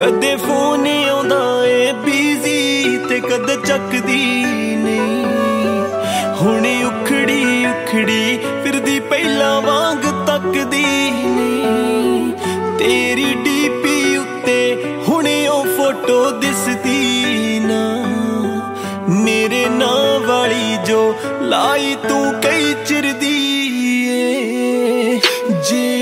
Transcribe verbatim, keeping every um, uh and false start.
ਕਦੇ ਫੋਨ ਆਉਂਦਾ ਏ ਬਿਜ਼ੀ ਤੇ ਕਦੇ ਚੱਕਦੀ ਨਹੀਂ। ਹੁਣ ਉਖੜੀ ਉਖੜੀ ਫਿਰਦੀ ਪਹਿਲਾਂ ਵਾਂਗ ਤੱਕਦੀ ਨਹੀਂ। ਤੇਰੀ ਡੀਪੀ ਉੱਤੇ ਹੁਣ ਉਹ ਫੋਟੋ ਦਿਸਦੀ ਨਾ, ਮੇਰੇ ਨਾਂ ਵਾਲੀ ਜੋ ਲਾਈ ਤੂੰ ਕਈ ਚਿਰ ਦੀ ਏ। ਜੇ